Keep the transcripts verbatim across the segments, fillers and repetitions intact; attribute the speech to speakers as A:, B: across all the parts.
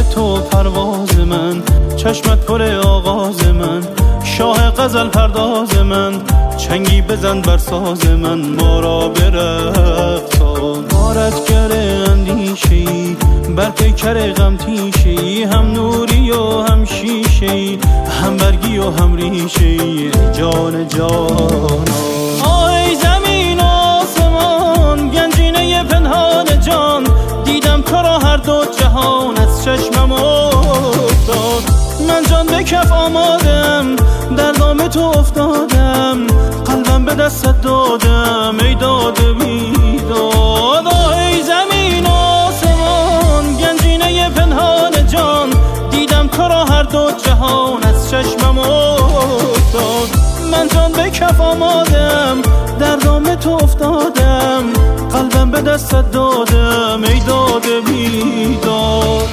A: تو پرواز من، چشمت پر آغاز من، شاه غزل پرداز من، چنگی بزن بر ساز من، ما را به رقصان. غارتگر اندیشه‌ای بر پیکر غم تیشه‌ای، هم نوری و هم شیشه‌ای، هم برگی و هم ریشه‌ای، جان جان. آه ای زمین و آسمان، گنجینه پنهان جان، دیدم تو را هر دو جهان از چشمم افتاد. من جان به کف آمادم، در دام تو افتادم، قلبم به دستت دادم ای داد بیداد. آه ای زمین و آسمان، گنجینه پنهان جان، دیدم تو را هر دو جهان از چشمم افتاد. من جان به کف آمادم، در دام تو افتادم، قلبم به دستت دادم ای داد بیداد.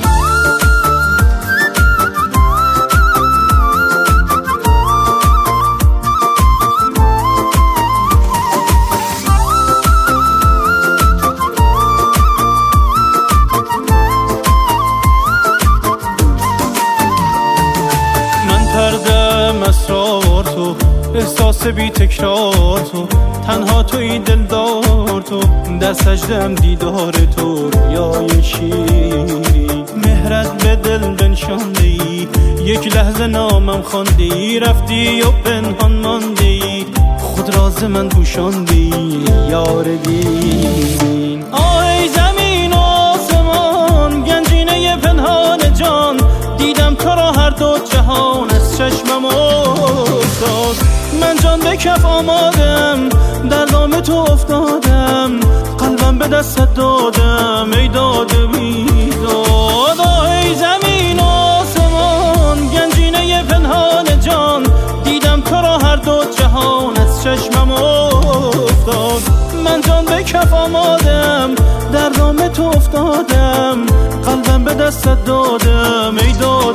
A: اسرار تو، احساس بی تکرار تو، تنها توی دلدار تو، در سجدم دیدار تو، رویای شیری. مهرت به دل بنشاندی، یک لحظه نامم خواندی، رفتی و پنهان ماندی، خود راز من پوشاندی یار دین. آه ای زمین و آسمان، گنجینه پنهان جان، دیدم تو را هر دو جهان از چشمم افتاد. من جان به کف آمادم، در دام تو افتادم، قلبم به دستت دادم ای داد بیداد. آه ای زمین و آسمان، گنجینه پنهان جان، دیدم تو را هر دو جهان از چشمم افتاد. من جان به کف آمادم، در دام تو افتادم، قلبم به دستت دادم ای داد